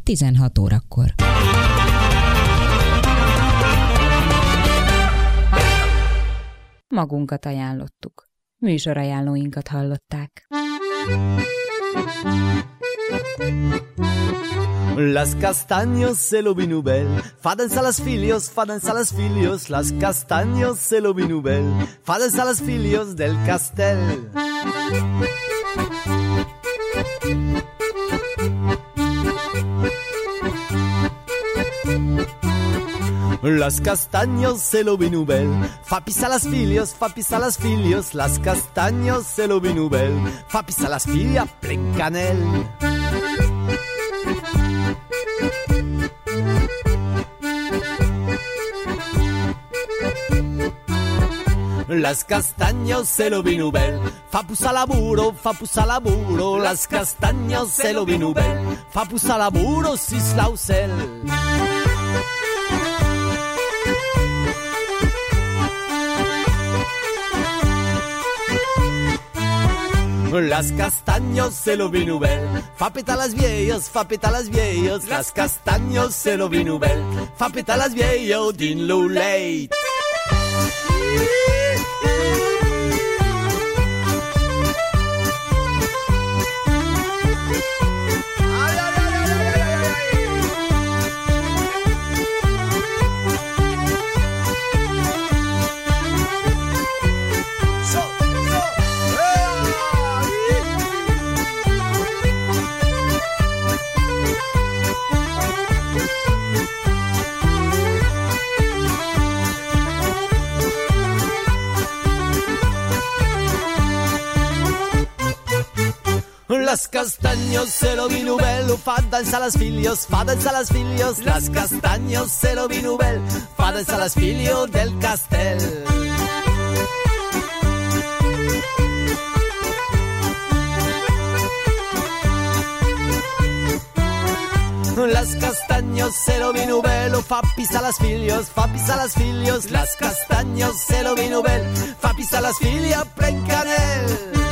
16 órakor. Magunkat ajánlottuk. Műsorajánlóinkat hallották. Las castaños se lo vinubel, faden a las filios, las castaños se lo vinubel, faden a las filios del castel. Las castaños se lo vinubel, fa pisa las filios, las castaños se lo vinubel, fa pisa las filia plen canel. Las castaños se lo vinubel, fa pusa laburo, las castaños se lo vinubel, fa pusa laburo sis lausel. Las castaños se lo vinubel, fa peta las viejos, las castaños se lo vinubel, fa peta las viejos din lo late. Las castaños se lo vinubel, faden a las filios, las castaños se lo vinubel, faden a las filios del castel. Las castaños se lo vinubel, fa pisa las filios, las castaños se lo vinubel, fa pisa las filia plen canel.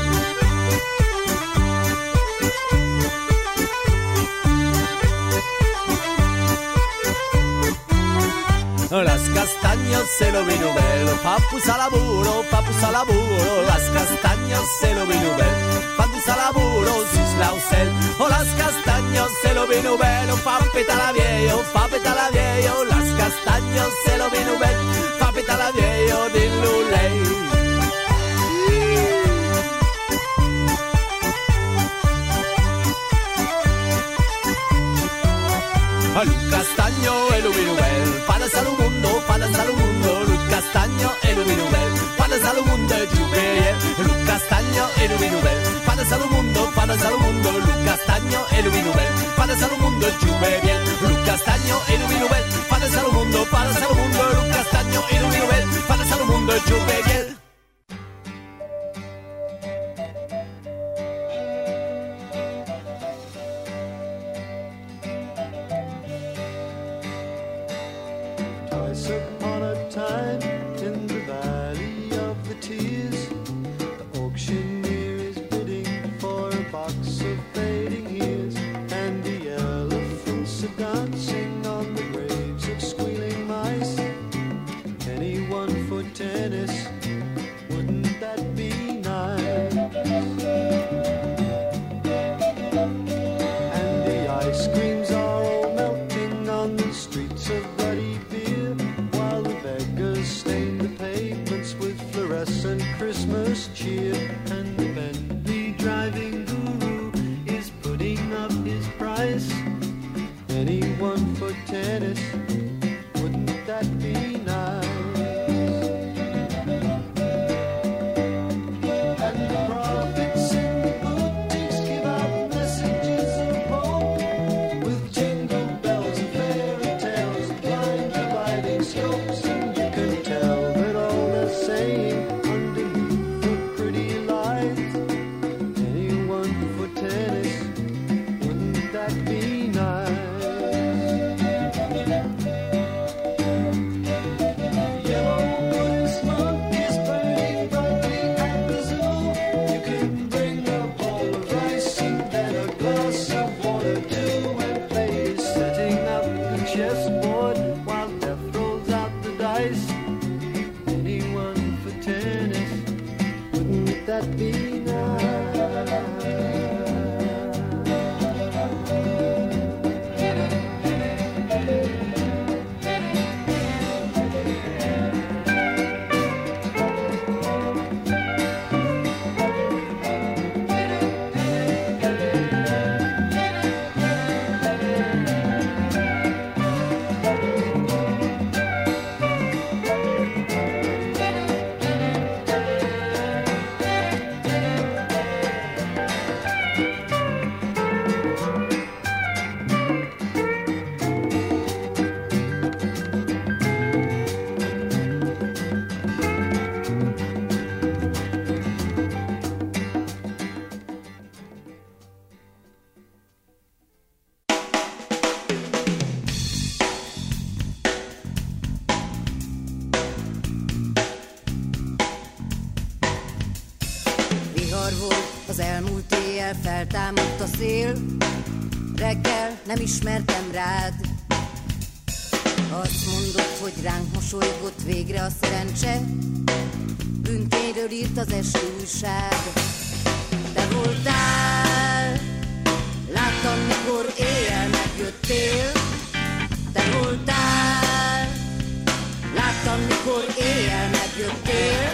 Las castaños se lo vinubel, fa pusa laburo, las castaños se lo vinubel, fa pusa laburo sis lausel. Las castaños se lo vinubel, fa peta la viejo, las castaños se lo vinubel, fa peta la viejo din lulei. Un castaño e lo vinubel, fadas al mundo, un castaño e lo vinubel, fadas al mundo giubeye, un castaño e lo vinubel, fadas al mundo, un castaño e lo vinubel, fadas al mundo giubeye, un castaño e lo vinubel, fadas al mundo, un castaño e lo vinubel, fadas al mundo giubeye. Upon a time in the valley of the tears, the auctioneer is bidding for a box of fading years, and the elephants are dancing on the graves of squealing mice. Anyone for tennis, wouldn't that be nice? And the ice creams are all melting on the streets of ruddy beer, while the beggars stain the pavements with fluorescent Christmas cheer. And the Bentley driving guru is putting up his price. Anyone for tennis, wouldn't that be nice? And the prophets in the boutiques give out messages of hope with jingle bells and fairy tales and blind kaleidoscopes, and you can tell that all they're saying underneath the pretty lights. Anyone for tennis, wouldn't that be nice? chessboard while death rolls out the dice. Anyone for tennis, wouldn't that be nice? Feltámadt a szél, reggel nem ismertem rád. Azt mondod, hogy ránk mosolygott végre a szerencse, bűntényről írt az esti újság. Te voltál, láttam, mikor éjjel megjöttél. Te voltál, láttam, mikor éjjel megjöttél.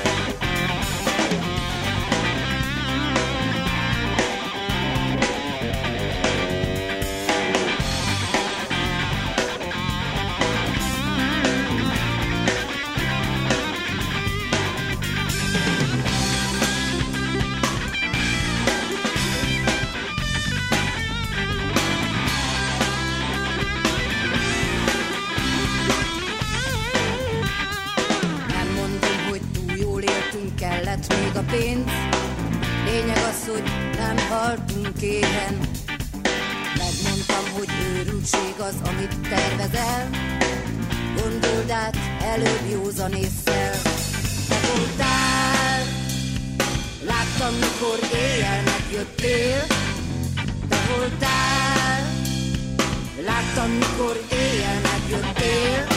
Még a pénz, lényeg az, hogy nem haltunk éhen. Megmondtam, hogy őrültség az, amit tervezel. Gondold át előbb józan ésszel. Te voltál, láttam, mikor éjjel megjöttél. Te voltál, láttam, mikor éjjel megjöttél.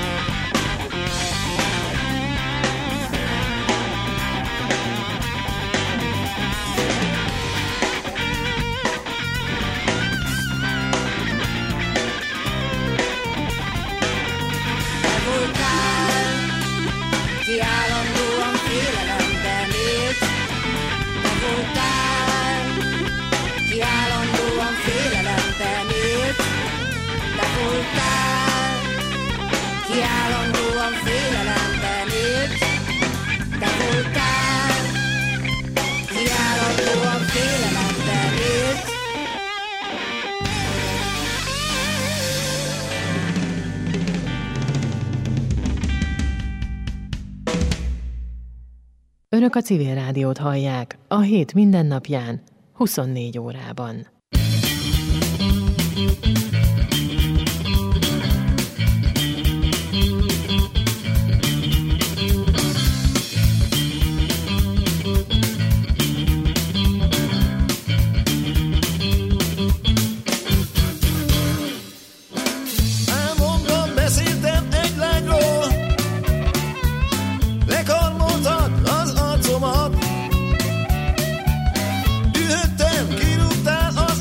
Ki állandóan félelemben élt. Te voltál, ki állandóan félelemben élt. Te voltál, ki állandóan félelemben élt. Te voltál, ki állandóan félelemben élt. Önök a Civil Rádiót hallják a hét mindennapján, 24 órában. Dühöttem, kirúgtál az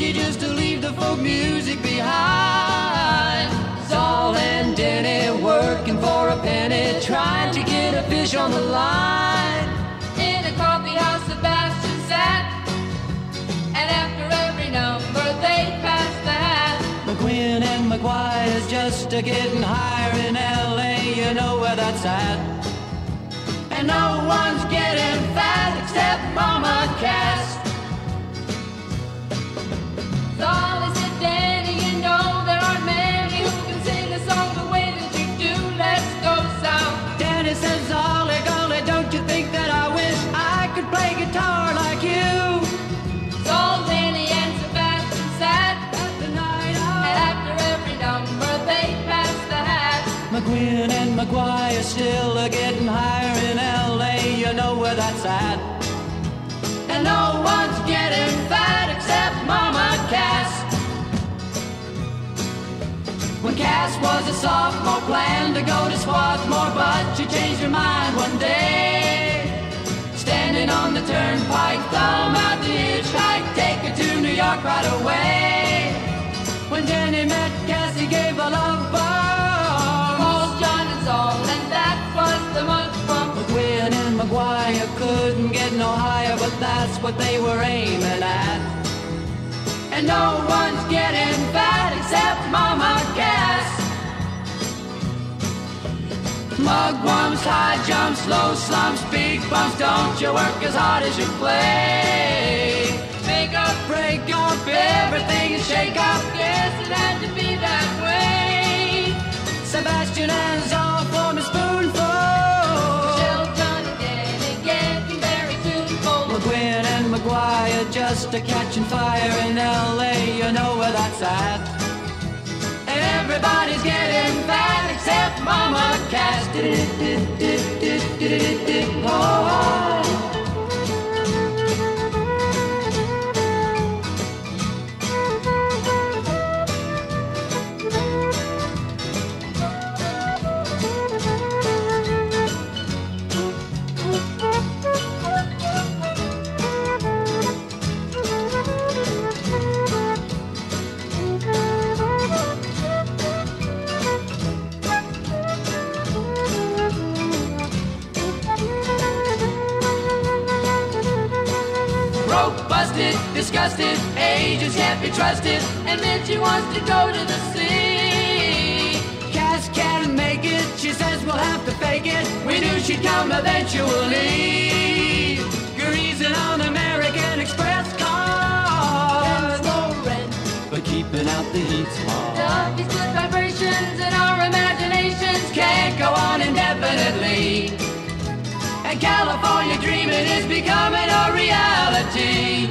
she just to leave the folk music behind. Saul and Denny working for a penny, trying to get a fish on the line. In a coffee house, Sebastian sat, and after every number they passed the hat. McQueen and McGuire's just a getting higher in L.A., you know where that's at. And no one's getting fat except Mama Cass. Saul is it, Danny, you know there aren't many who can sing a song the way that you do. Let's go south. Danny says, Ollie, golly, don't you think that I wish I could play guitar like you? Saul, Danny, and Sebastian sat At the night out, and after every number they passed the hat. McQueen and McGuire still are getting higher in L.A., you know where that's at. And no one's getting fat except Mama Cass. When Cass was a sophomore, planned to go to Swarthmore, but she changed her mind one day. Standing on the turnpike, thumb out the hitchhike, take her to New York right away. When Jenny met Cass, he gave a love bomb. Called John and Saul, and that was the month from McQueen and McGuire couldn't get no higher, but that's what they were aiming at. And no one's getting fat except Mama Cass. Mugwumps, high jumps, low slumps, big bumps, don't you work as hard as you play. Make up, break up, everything is shake up. Yes, it had to be that way. Sebastian and Saul form a spoonful. Shell, John, and Danny getting very tuneful. McQueen and McGuire just a catching fire in L.A., you know where that's at. And everybody's getting fat except Mama Cass. Oh. Disgusted, ages can't be trusted, And then she wants to go to the sea. Cass can't make it, she says we'll have to fake it. We knew she'd come eventually. Greasing on American Express cars, No rent. but keeping out the heat's hard. Love these good vibrations and our imaginations Can't go on indefinitely. And California dreaming is becoming a reality.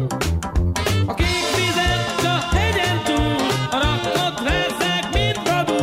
A kék vizet a hegyen túl, a rakott rezzeg, mint vadul.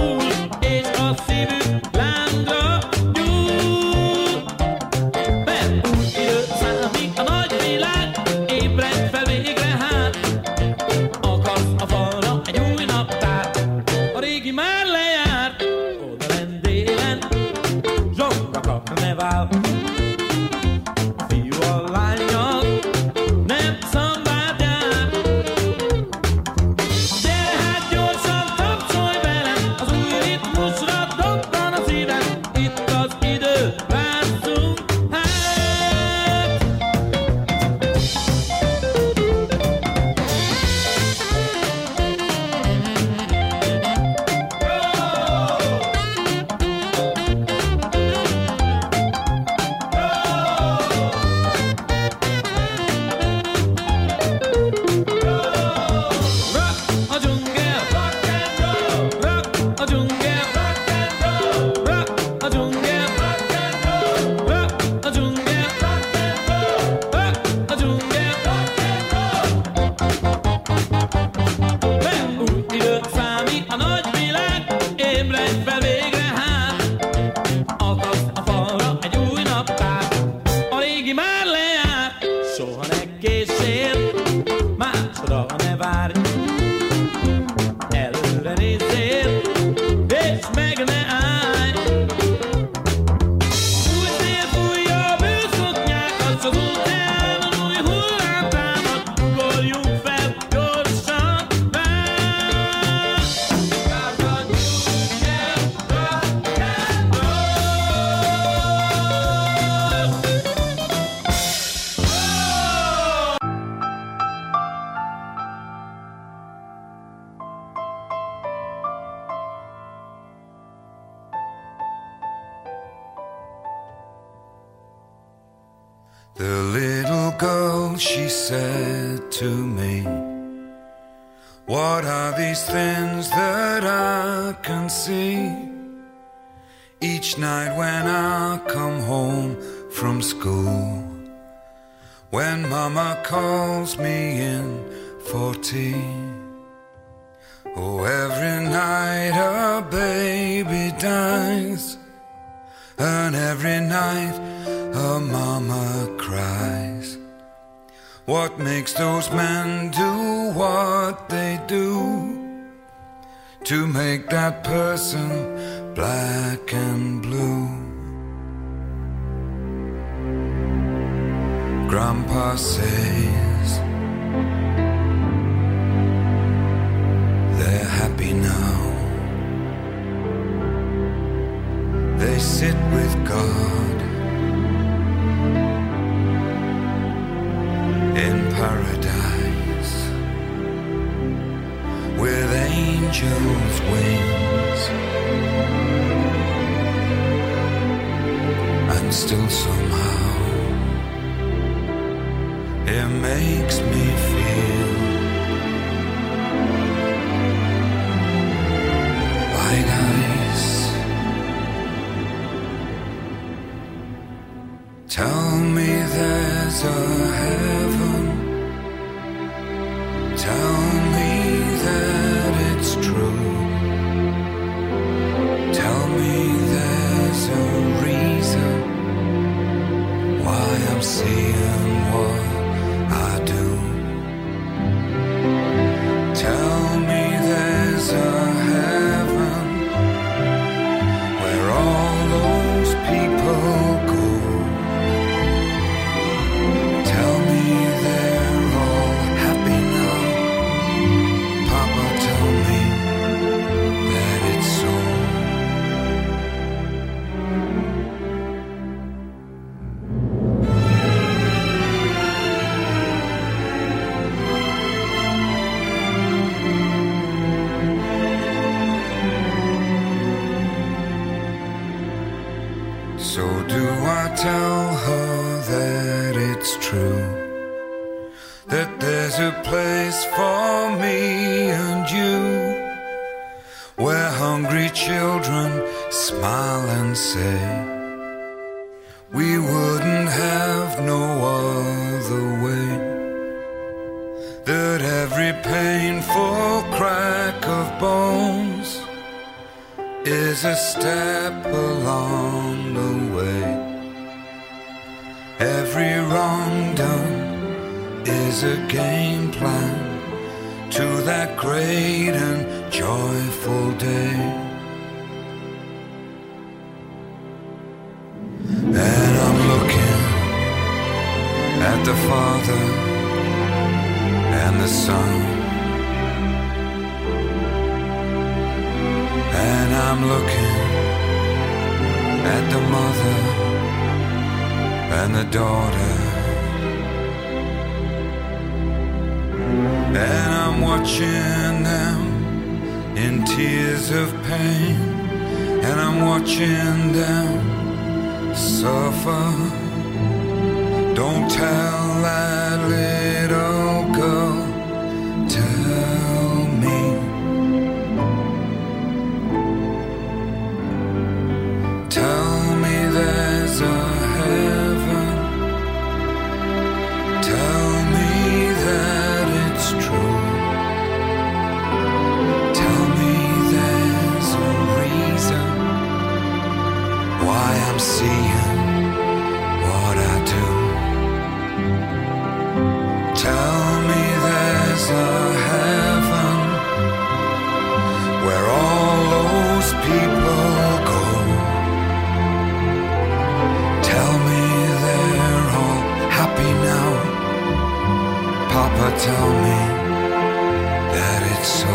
soha ne készsél, másra ne várj. Előre nézzél, és meg ne állj. Új szél fújja a bőszoknyákat, s az óceánon új hullám támad. Ugorjunk fel gyorsan már. Kárvadjunk el, The little girl, she said to me, what are these things that I can see? Each night when I come home from school, when Mama calls me in for tea. Oh, every night a baby dies, and every night her mama cries. What makes those men do what they do to make that person black and blue? Grandpa says they're happy now. They sit with God in paradise with angels' wings, and still somehow it makes me feel like ice. Tell me there's a heaven. Tell me that it's true. Tell me there's a reason why I'm seeing what I do. Tell me there's a heaven where all those people go. Tell me they're all happy now. Papa, tell me that it's so. So do I tell her that it's true, that there's a place for me and you, where hungry children smile and say, we wouldn't have no other way, that every painful crack of bones is a step along the way. Every wrong done is a game plan to that great and joyful day. And I'm looking at the Father and the Son, and I'm looking at the mother and the daughter, and I'm watching them in tears of pain, and I'm watching them suffer. Don't tell that little girl, tell me. Tell me there's a heaven. Tell me that it's true. Tell me there's a reason why I'm seeing what I do. Papa told me that it's so.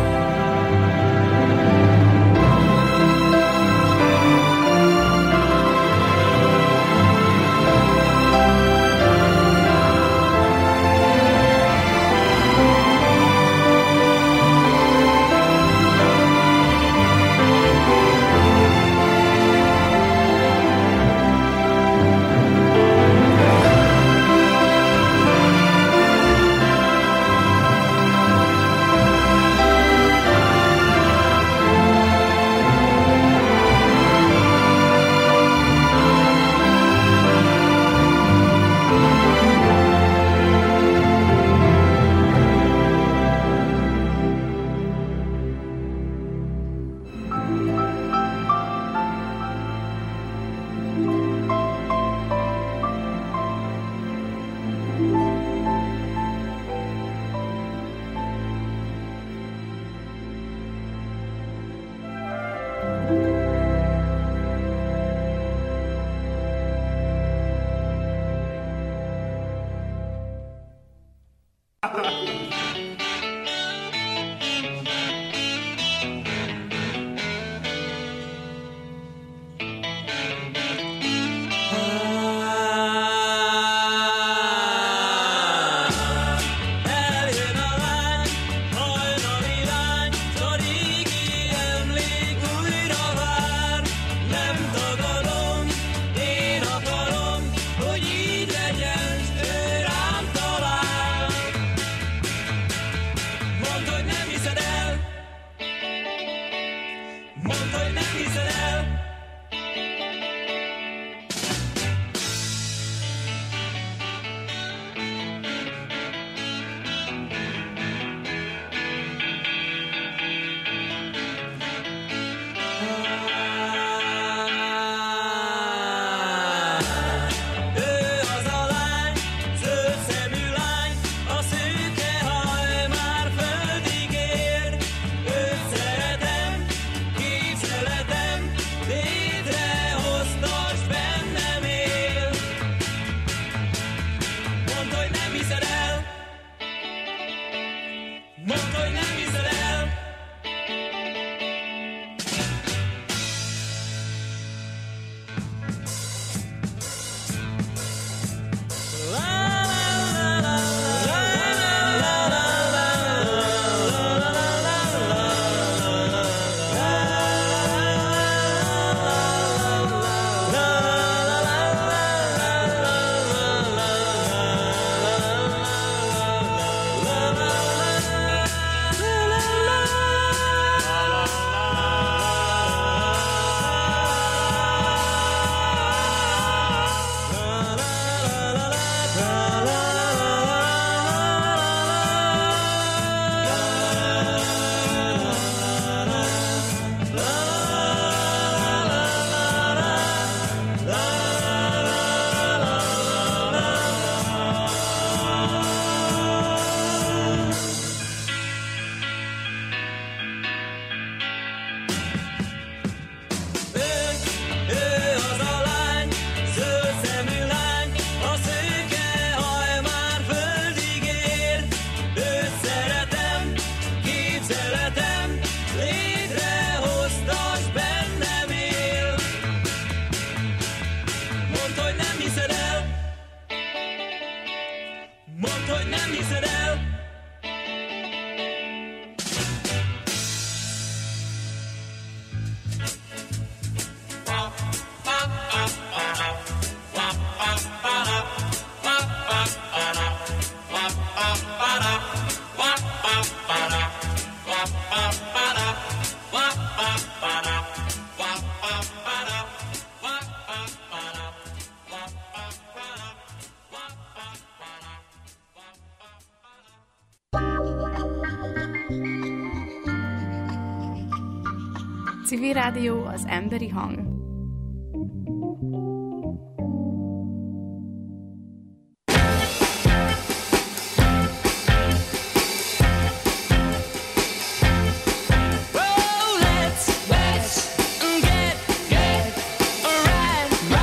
Civil Rádió, az emberi hang.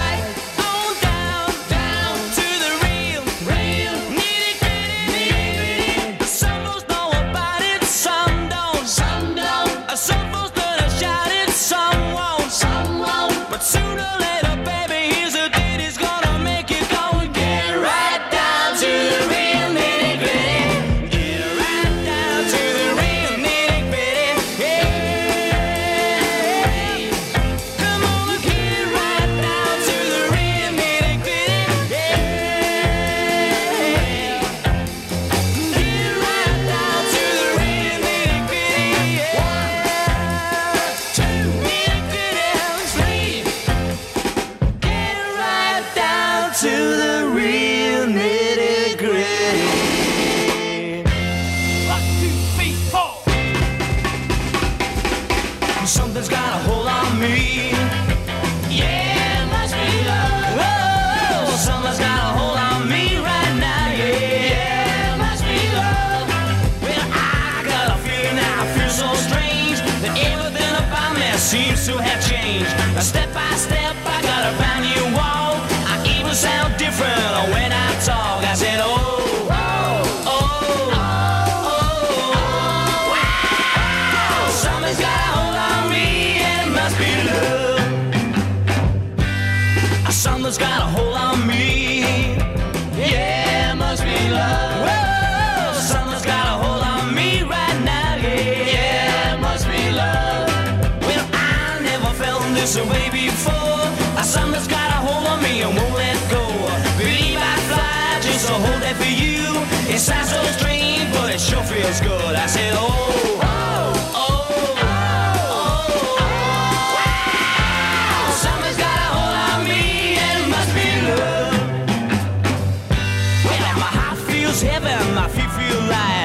Down to the real, nitty gritty. Step by step, I got a brand new walk. I even sound different when I talk. I said, oh, oh, oh, oh, wow. Something's got a hold on me, and it must be love. Something's got a hold on me. Yeah, it must be love. Whoa, something's got a hold on me right now. Yeah, it must be love. Well, I never felt this way before. Something's got a hold on me and won't let go. Believe I'd fly just to hold that for you. It sounds so strange, but it sure feels good. I said, oh, oh, oh, oh, oh, wow. Something's got a hold on me and it must be love. Well, my heart feels heavy, my feet feel light.